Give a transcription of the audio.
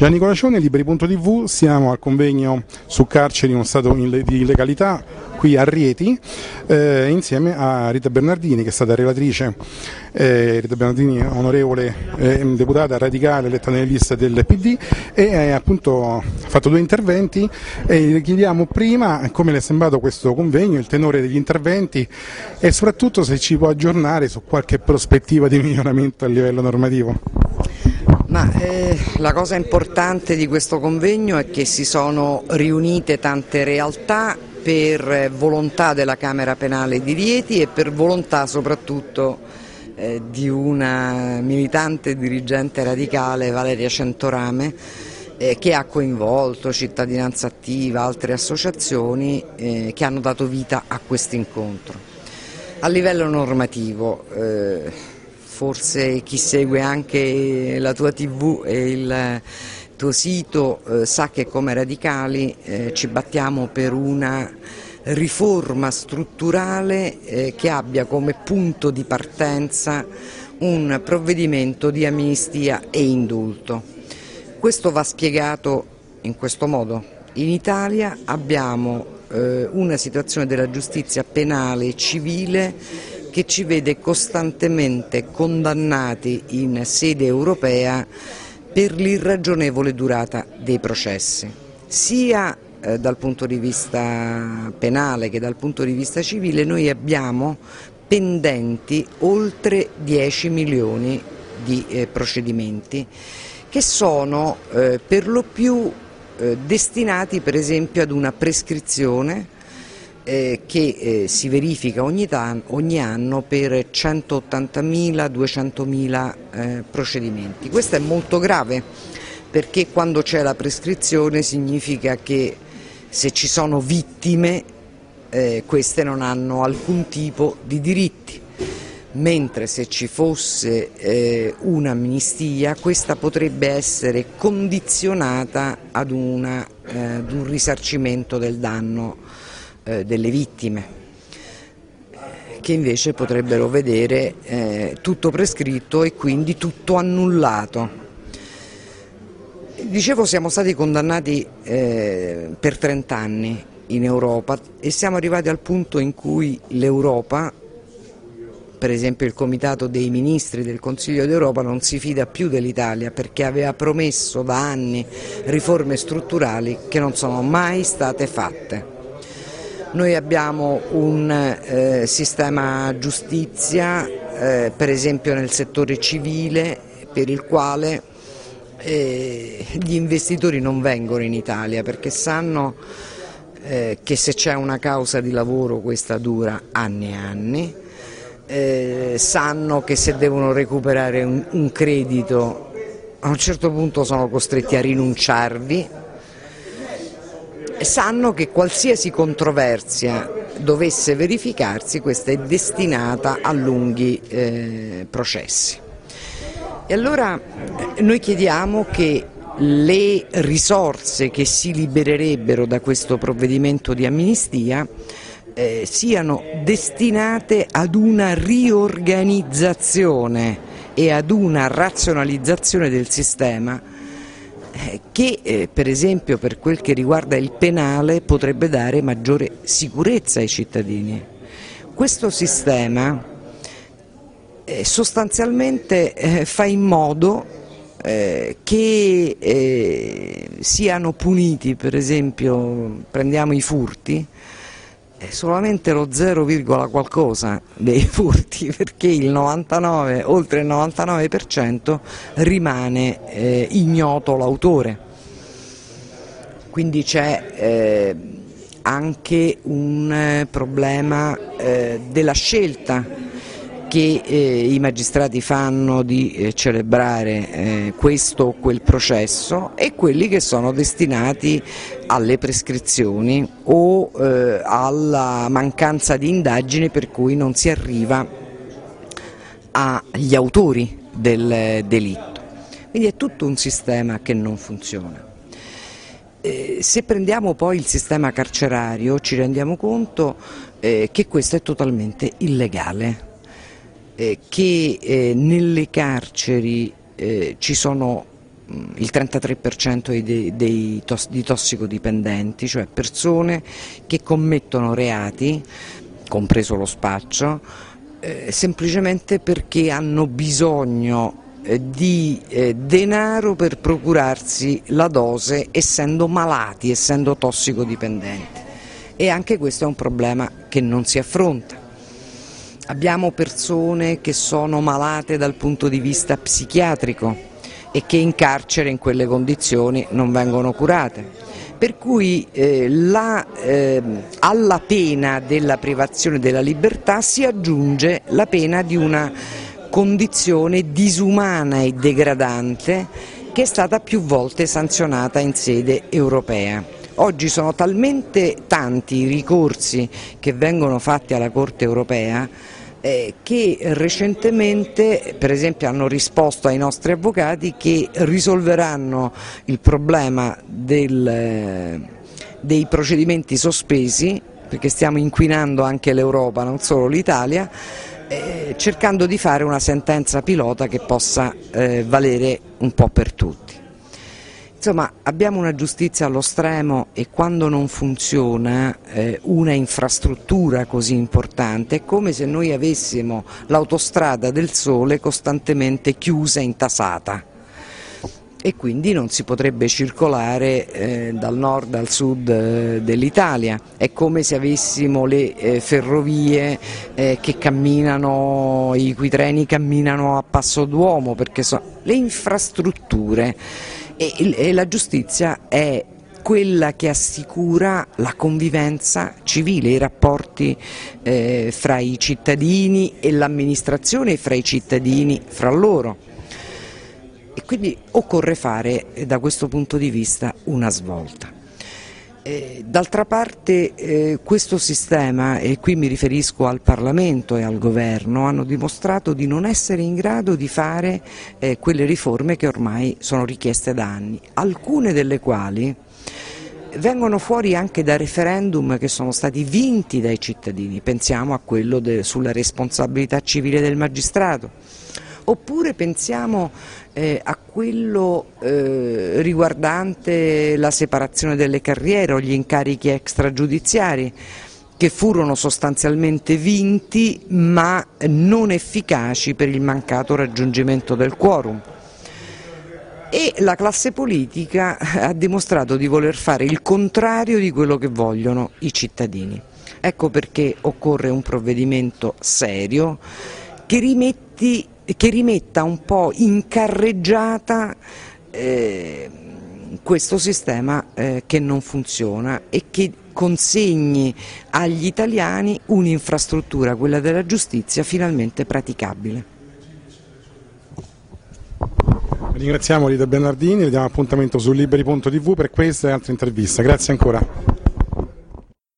Gianni Colacione, Liberi.tv, siamo al convegno su carceri in uno stato di illegalità qui a Rieti, insieme a Rita Bernardini, che è stata relatrice, Rita Bernardini onorevole deputata radicale eletta nelle liste del PD, e appunto ha fatto due interventi e le chiediamo prima come le è sembrato questo convegno, il tenore degli interventi e soprattutto se ci può aggiornare su qualche prospettiva di miglioramento a livello normativo. La cosa importante di questo convegno è che si sono riunite tante realtà per volontà della Camera Penale di Rieti e per volontà soprattutto di una militante dirigente radicale, Valeria Centorame, che ha coinvolto Cittadinanza Attiva, altre associazioni che hanno dato vita a questo incontro. A livello normativo, forse chi segue anche la tua TV e il tuo sito sa che come radicali ci battiamo per una riforma strutturale che abbia come punto di partenza un provvedimento di amnistia e indulto. Questo va spiegato in questo modo. In Italia abbiamo una situazione della giustizia penale e civile che ci vede costantemente condannati in sede europea per l'irragionevole durata dei processi, sia dal punto di vista penale che dal punto di vista civile. Noi abbiamo pendenti oltre 10 milioni di procedimenti che sono per lo più destinati per esempio ad una prescrizione che si verifica ogni anno per 180.000-200.000 procedimenti. Questo è molto grave perché quando c'è la prescrizione significa che se ci sono vittime queste non hanno alcun tipo di diritti, mentre se ci fosse un'amnistia questa potrebbe essere condizionata ad un risarcimento del danno delle vittime, che invece potrebbero vedere tutto prescritto e quindi tutto annullato. Dicevo, siamo stati condannati per 30 anni in Europa e siamo arrivati al punto in cui l'Europa, per esempio il Comitato dei Ministri del Consiglio d'Europa, non si fida più dell'Italia perché aveva promesso da anni riforme strutturali che non sono mai state fatte. Noi abbiamo un sistema giustizia, per esempio nel settore civile, per il quale gli investitori non vengono in Italia perché sanno che se c'è una causa di lavoro questa dura anni e anni, sanno che se devono recuperare un credito a un certo punto sono costretti a rinunciarvi, sanno che qualsiasi controversia dovesse verificarsi questa è destinata a lunghi processi. E allora noi chiediamo che le risorse che si libererebbero da questo provvedimento di amnistia siano destinate ad una riorganizzazione e ad una razionalizzazione del sistema che per esempio per quel che riguarda il penale potrebbe dare maggiore sicurezza ai cittadini. Questo sistema sostanzialmente fa in modo che siano puniti, per esempio prendiamo i furti, solamente lo 0, qualcosa dei furti, perché oltre il 99% rimane ignoto l'autore. Quindi c'è anche un problema della scelta che i magistrati fanno di celebrare questo o quel processo e quelli che sono destinati alle prescrizioni o alla mancanza di indagini per cui non si arriva agli autori del delitto. Quindi è tutto un sistema che non funziona. Se prendiamo poi il sistema carcerario ci rendiamo conto che questo è totalmente illegale. Che nelle carceri ci sono il 33% di tossicodipendenti, cioè persone che commettono reati, compreso lo spaccio, semplicemente perché hanno bisogno di denaro per procurarsi la dose, essendo malati, essendo tossicodipendenti. E anche questo è un problema che non si affronta. Abbiamo persone che sono malate dal punto di vista psichiatrico e che in carcere in quelle condizioni non vengono curate. Per cui alla pena della privazione della libertà si aggiunge la pena di una condizione disumana e degradante che è stata più volte sanzionata in sede europea. Oggi sono talmente tanti i ricorsi che vengono fatti alla Corte europea che recentemente, per esempio, hanno risposto ai nostri avvocati che risolveranno il problema dei procedimenti sospesi, perché stiamo inquinando anche l'Europa, non solo l'Italia, cercando di fare una sentenza pilota che possa valere un po' per tutti. Insomma, abbiamo una giustizia allo stremo e quando non funziona una infrastruttura così importante è come se noi avessimo l'autostrada del Sole costantemente chiusa e intasata e quindi non si potrebbe circolare dal nord al sud dell'Italia. È come se avessimo le ferrovie che camminano, i cui treni camminano a passo d'uomo, perché le infrastrutture. E la giustizia è quella che assicura la convivenza civile, i rapporti fra i cittadini e l'amministrazione e fra i cittadini fra loro. E quindi occorre fare da questo punto di vista una svolta. D'altra parte questo sistema, e qui mi riferisco al Parlamento e al Governo, hanno dimostrato di non essere in grado di fare quelle riforme che ormai sono richieste da anni, alcune delle quali vengono fuori anche da referendum che sono stati vinti dai cittadini. Pensiamo a quello sulla responsabilità civile del magistrato, oppure pensiamo a quello riguardante la separazione delle carriere o gli incarichi extragiudiziari, che furono sostanzialmente vinti ma non efficaci per il mancato raggiungimento del quorum. E la classe politica ha dimostrato di voler fare il contrario di quello che vogliono i cittadini. Ecco perché occorre un provvedimento serio che rimetta un po' in carreggiata questo sistema che non funziona e che consegni agli italiani un'infrastruttura, quella della giustizia, finalmente praticabile. Ringraziamo Rita Bernardini, le diamo appuntamento su Liberi.tv per questa e altre interviste. Grazie ancora.